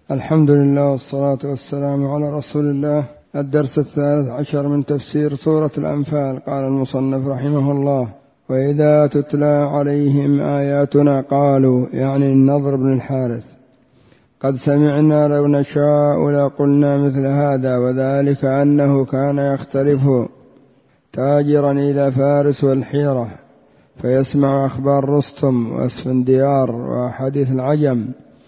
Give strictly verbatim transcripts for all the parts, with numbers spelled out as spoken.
الحمد لله والصلاة والسلام على رسول الله. الدرس الثالث عشر من تفسير سورة الأنفال. قال المصنف رحمه الله: وإذا تتلى عليهم آياتنا قالوا، يعني النضر بن الحارث، قد سمعنا لو نشاء لقلنا مثل هذا، وذلك أنه كان يختلف تاجرا إلى فارس والحيرة، فيسمع أخبار رستم واسفنديار وحديث العجم،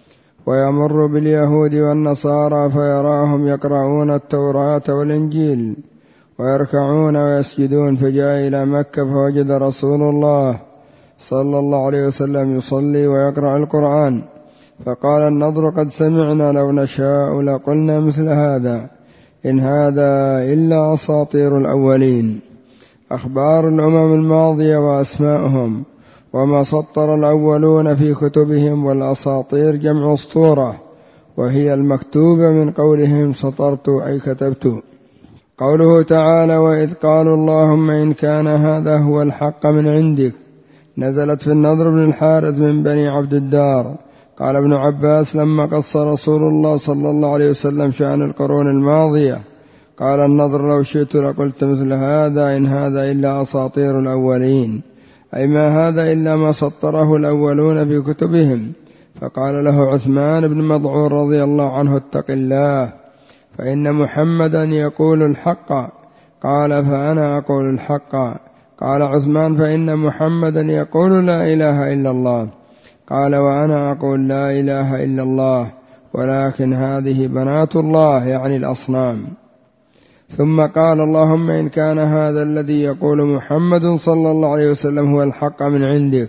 ويمر باليهود والنصارى فيراهم يقرؤون التوراة والإنجيل ويركعون ويسجدون، فجاء إلى مكة فوجد رسول الله صلى الله عليه وسلم يصلي ويقرأ القرآن، فقال النضر: قد سمعنا لو نشاء لقلنا مثل هذا، إن هذا إلا أساطير الأولين. أخبار الأمم الماضية وأسماءهم وما سطر الأولون في كتبهم، والأساطير جمع أسطورة، وهي المكتوبة من قولهم سطرت أي كتبت. قوله تعالى: وإذ قالوا اللهم إن كان هذا هو الحق من عندك، نزلت في النضر بن الحارث من بني عبد الدار. قال ابن عباس: لما قص رسول الله صلى الله عليه وسلم شأن القرون الماضية قال النضر: لو شئت لقلت مثل هذا، إن هذا إلا أساطير الأولين، أي ما هذا إلا ما سطره الأولون في كتبهم. فقال له عثمان بن مضعون رضي الله عنه: اتق الله، فإن محمدا يقول الحق. قال: فأنا أقول الحق. قال عثمان: فإن محمدا يقول لا إله إلا الله. قال: وأنا أقول لا إله إلا الله، ولكن هذه بنات الله، يعني الأصنام. ثم قال: اللهم إن كان هذا الذي يقول محمد صلى الله عليه وسلم هو الحق من عندك،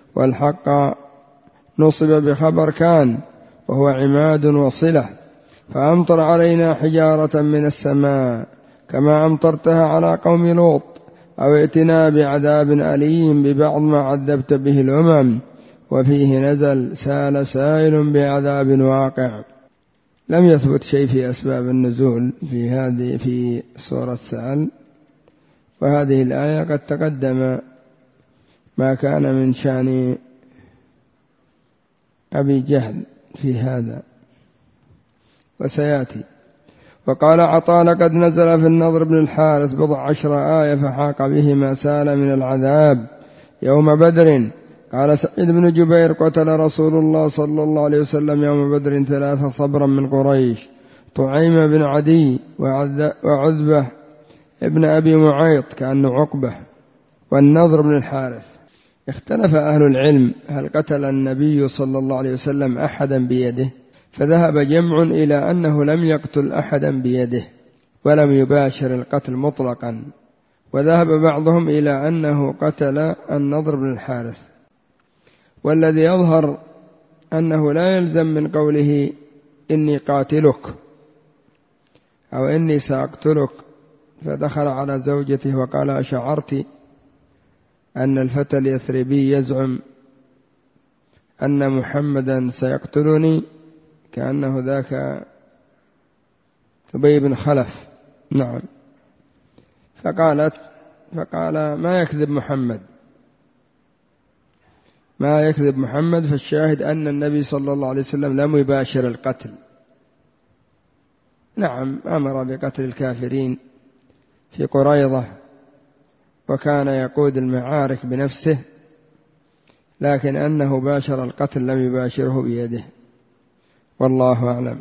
والحق نصب بخبر كان وهو عماد وصلة، فأمطر علينا حجارة من السماء كما أمطرتها على قوم لوط، أو ائتنا بعذاب أليم ببعض ما عذبت به الأمم. وفيه نزل: سال سائل بعذاب واقع. لم يثبت شيء في أسباب النزول في هذه في سورة سأل، وهذه الآية قد تقدم ما كان من شأن أبي جهل في هذا وسيأتي. وقال عطاء: لقد نزل في النضر بن الحارث بضع عشر آية فحاق به ما سال من العذاب يوم بدر. قال سعيد بن جبير: قتل رسول الله صلى الله عليه وسلم يوم بدر ثلاثة صبرا من قريش: طعيم بن عدي وعذبة ابن أبي معيط كأنه عقبة والنضر بن الحارث. اختلف أهل العلم هل قتل النبي صلى الله عليه وسلم أحدا بيده، فذهب جمع إلى أنه لم يقتل أحدا بيده ولم يباشر القتل مطلقا، وذهب بعضهم إلى أنه قتل النضر بن الحارث. والذي يظهر أنه لا يلزم من قوله إني قاتلك أو إني سأقتلك، فدخل على زوجته وقال: أشعرت أن الفتى اليثربي يزعم أن محمدا سيقتلني، كأنه ذاك أبي بن خلف. نعم. فقالت فقال: ما يكذب محمد، ما يكذب محمد. فالشاهد أن النبي صلى الله عليه وسلم لم يباشر القتل. نعم، أمر بقتل الكافرين في قريظة وكان يقود المعارك بنفسه، لكن أنه باشر القتل لم يباشره بيده، والله أعلم.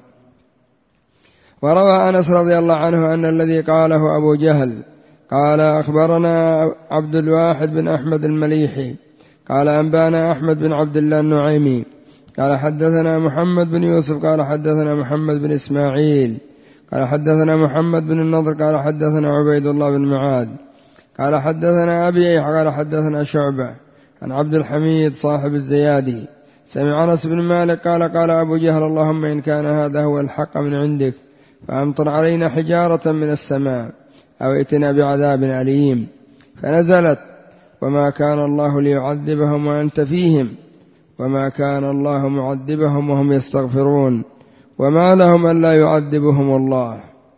وروى أنس رضي الله عنه أن الذي قاله أبو جهل قال: أخبرنا عبد الواحد بن أحمد المليحي قال: أنبانا أحمد بن عبد الله النعيمي قال: حدثنا محمد بن يوسف قال: حدثنا محمد بن إسماعيل قال: حدثنا محمد بن النضر قال: حدثنا عبيد الله بن معاذ قال: حدثنا أبي قال: حدثنا شعبة عن عبد الحميد صاحب الزيادي سمع أنس بن مالك قال: قال أبو جهل: اللهم إن كان هذا هو الحق من عندك، فأمطر علينا حجارة من السماء أو ائتنا بعذاب أليم. فنزلت: وما كان الله ليعذبهم وأنت فيهم، وما كان الله معذبهم وهم يستغفرون، وما لهم ألا يعذبهم الله.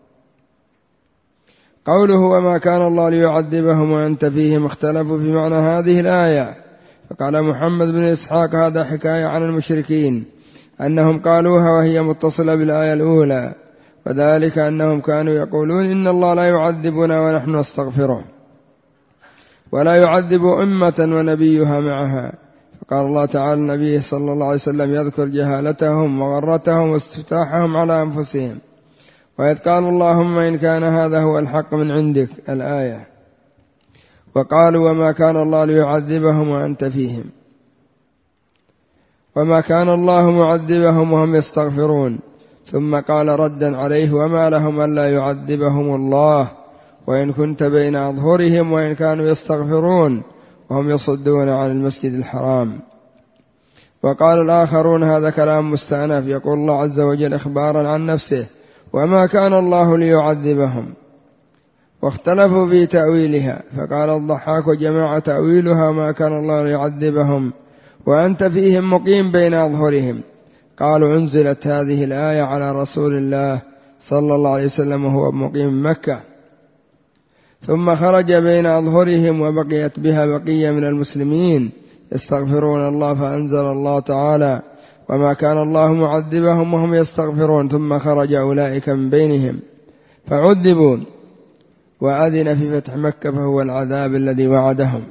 قوله وما كان الله ليعذبهم وأنت فيهم اختلفوا في معنى هذه الآية، فقال محمد بن إسحاق: هذا حكاية عن المشركين، أنهم قالوها وهي متصلة بالآية الأولى، وذلك أنهم كانوا يقولون إن الله لا يعذبنا ونحن نستغفره، ولا يعذب أمة ونبيها معها. فقال الله تعالى النبي صلى الله عليه وسلم يذكر جهالتهم وغرتهم واستفتاحهم على أنفسهم، وإذ قالوا اللهم إن كان هذا هو الحق من عندك الآية، وقالوا وما كان الله ليعذبهم وأنت فيهم، وما كان الله معذبهم وهم يستغفرون. ثم قال ردا عليه وما لهم ألا يعذبهم الله وإن كنت بين أظهرهم وإن كانوا يستغفرون وهم يصدون عن المسجد الحرام. وقال الآخرون هذا كلام مستأنف، يقول الله عز وجل إخبارا عن نفسه وما كان الله ليعذبهم، واختلفوا في تأويلها، فقال الضحاك وجماعة تأويلها ما كان الله ليعذبهم وأنت فيهم مقيم بين أظهرهم. قالوا أنزلت هذه الآية على رسول الله صلى الله عليه وسلم وهو مقيم مكة، ثم خرج بين أظهرهم وبقيت بها بقية من المسلمين يستغفرون الله، فأنزل الله تعالى وما كان الله معذبهم وهم يستغفرون، ثم خرج أولئك من بينهم فعذبوا، وأذن في فتح مكة فهو العذاب الذي وعدهم.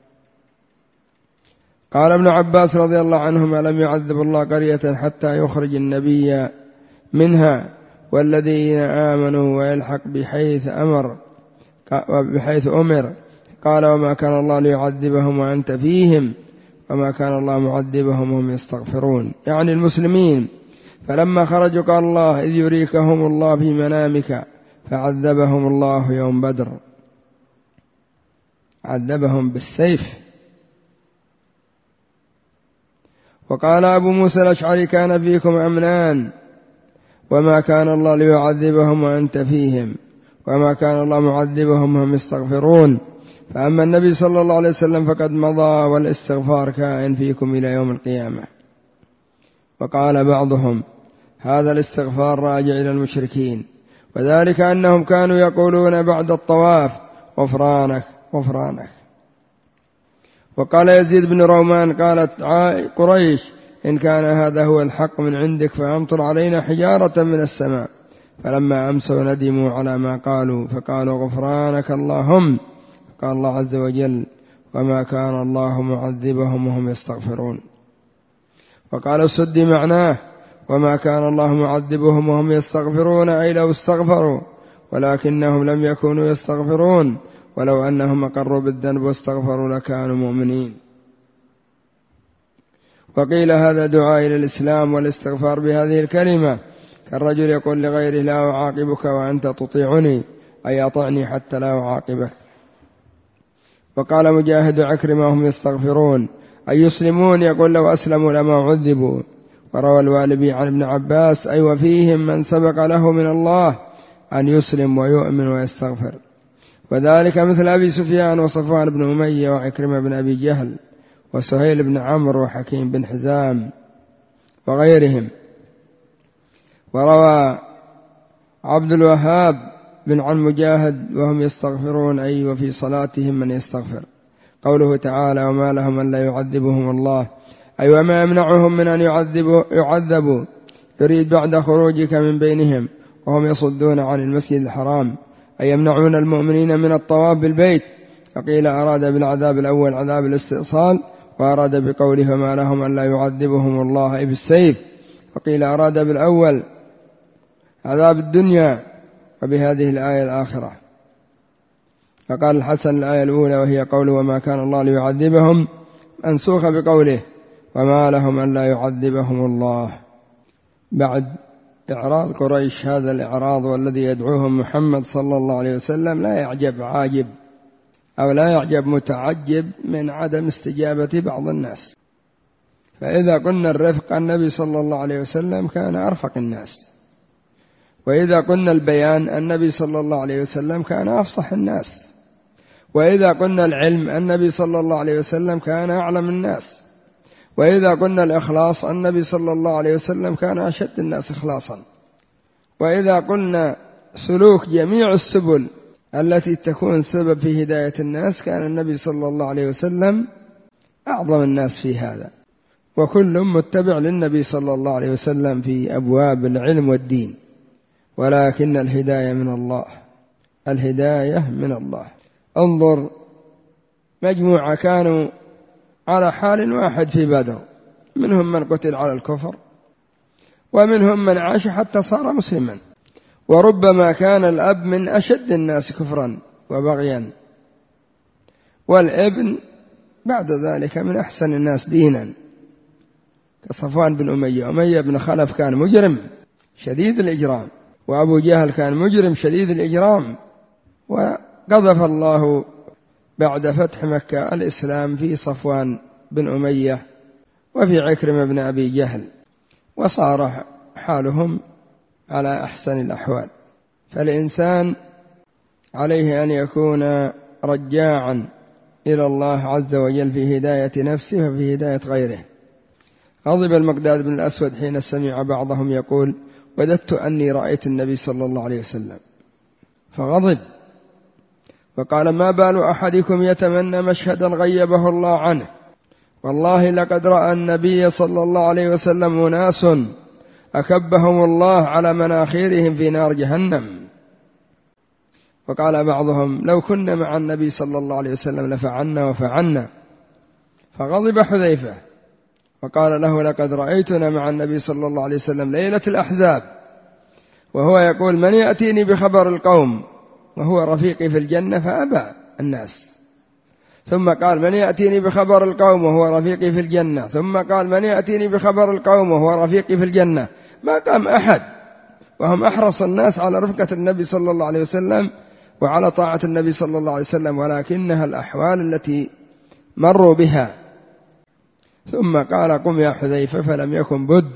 قال ابن عباس رضي الله عنهما لم يعذب الله قرية حتى يخرج النبي منها والذين آمنوا ويلحق بحيث أمر بحيث أمر. قال وما كان الله ليعذبهم وأنت فيهم وما كان الله معذبهم وهم يستغفرون، يعني المسلمين. فلما خرجوا قال الله إذ يريكهم الله في منامك فعذبهم الله يوم بدر، عذبهم بالسيف. وقال أبو موسى الأشعري كان فيكم أمنان وما كان الله ليعذبهم وأنت فيهم وما كان الله معذبهم وهم يستغفرون. فأما النبي صلى الله عليه وسلم فقد مضى والاستغفار كائن فيكم إلى يوم القيامة. وقال بعضهم هذا الاستغفار راجع إلى المشركين، وذلك أنهم كانوا يقولون بعد الطواف غفرانك غفرانك. وقال يزيد بن رومان قالت قريش إن كان هذا هو الحق من عندك فأمطر علينا حجارة من السماء، فلما أمسوا ندموا على ما قالوا فقالوا غفرانك اللهم. قال الله عز وجل وما كان الله معذبهم وهم يستغفرون. وقال السدي معناه وما كان الله معذبهم وهم يستغفرون، أي لو استغفروا ولكنهم لم يكونوا يستغفرون، ولو أنهم أقروا بالذنب واستغفروا لكانوا مؤمنين. وقيل هذا دعاء إلى الإسلام والاستغفار بهذه الكلمة، كالرجل يقول لغيره لا أعاقبك وأنت تطيعني، أي أطعني حتى لا أعاقبك. وقال مجاهد عكرمة هم يستغفرون أي يسلمون، يقول لو أسلموا لما عذبوا. وروى الوالبي عن ابن عباس أي وفيهم من سبق له من الله أن يسلم ويؤمن ويستغفر، وذلك مثل أبي سفيان وصفوان بن أمية وعكرمة بن أبي جهل وسهيل بن عمرو وحكيم بن حزام وغيرهم. وروى عبد الوهاب بن عن مجاهد وهم يستغفرون أي وفي صلاتهم من يستغفر. قوله تعالى وما لهم أن لا يعذبهم الله، أي وما يمنعهم من أن يعذبوا, يعذبوا يريد بعد خروجك من بينهم وهم يصدون عن المسجد الحرام، أي يمنعون المؤمنين من الطواف بالبيت. فقيل أراد بالعذاب الأول عذاب الاستئصال، وأراد بقوله وما لهم أن لا يعذبهم الله أي بالسيف. وقيل أراد بالأول عذاب الدنيا وبهذه الآية الآخرة. فقال الحسن الآية الأولى وهي قوله وما كان الله ليعذبهم منسوخة بقوله وما لهم أن لا يعذبهم الله. بعد إعراض قريش هذا الإعراض والذي يدعوهم محمد صلى الله عليه وسلم لا يعجب عاجب أو لا يعجب متعجب من عدم استجابة بعض الناس. فإذا قلنا الرفق النبي صلى الله عليه وسلم كان أرفق الناس، وإذا قلنا البيان النبي صلى الله عليه وسلم كان أفصح الناس، وإذا قلنا العلم النبي صلى الله عليه وسلم كان أعلم الناس، وإذا قلنا الإخلاص النبي صلى الله عليه وسلم كان أشد الناس إخلاصا، وإذا قلنا سلوك جميع السبل التي تكون سبب في هداية الناس كان النبي صلى الله عليه وسلم أعظم الناس في هذا. وكل متبع للنبي صلى الله عليه وسلم في أبواب العلم والدين، ولكن الهداية من الله، الهداية من الله. انظر مجموعة كانوا على حال واحد في بدر، منهم من قتل على الكفر ومنهم من عاش حتى صار مسلما، وربما كان الأب من أشد الناس كفرا وبغيا، والابن بعد ذلك من أحسن الناس دينا كصفوان بن أمية. أمية بن خلف كان مجرم شديد الإجرام، وأبو جهل كان مجرم شديد الإجرام، وقذف الله بعد فتح مكة الإسلام في صفوان بن أمية وفي عكرمة بن أبي جهل، وصار حالهم على أحسن الأحوال. فالإنسان عليه أن يكون رجاعا إلى الله عز وجل في هداية نفسه وفي هداية غيره. غضب المقداد بن الأسود حين سمع بعضهم يقول: وددت أني رأيت النبي صلى الله عليه وسلم، فغضب وقال: ما بال أحدكم يتمنى مشهدا غيبه الله عنه، والله لقد رأى النبي صلى الله عليه وسلم أناس أكبهم الله على مناخيرهم في نار جهنم. وقال بعضهم: لو كنا مع النبي صلى الله عليه وسلم لفعلنا وفعلنا. فغضب حذيفة وقال له: لقد رأيتنا مع النبي صلى الله عليه وسلم ليلة الأحزاب وهو يقول: من يأتيني بخبر القوم وهو رفيقي في الجنة، فأبى الناس. ثم قال: من يأتيني بخبر القوم وهو رفيقي في الجنة. ثم قال: من يأتيني بخبر القوم وهو رفيقي في الجنة. ما قام أحد، وهم أحرص الناس على رفقة النبي صلى الله عليه وسلم وعلى طاعة النبي صلى الله عليه وسلم، ولكنها الأحوال التي مروا بها. ثم قال: قم يا حذيفة، فلم يكن بد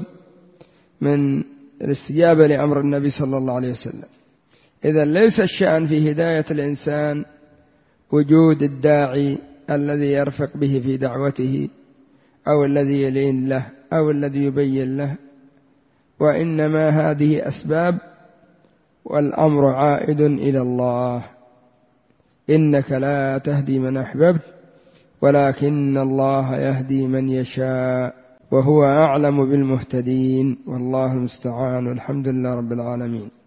من الاستجابة لأمر النبي صلى الله عليه وسلم. إذن ليس الشأن في هداية الإنسان وجود الداعي الذي يرفق به في دعوته أو الذي يلين له أو الذي يبين له، وإنما هذه أسباب، والأمر عائد إلى الله. إنك لا تهدي من أحببت ولكن الله يهدي من يشاء وهو أعلم بالمهتدين، والله المستعان، والحمد لله رب العالمين.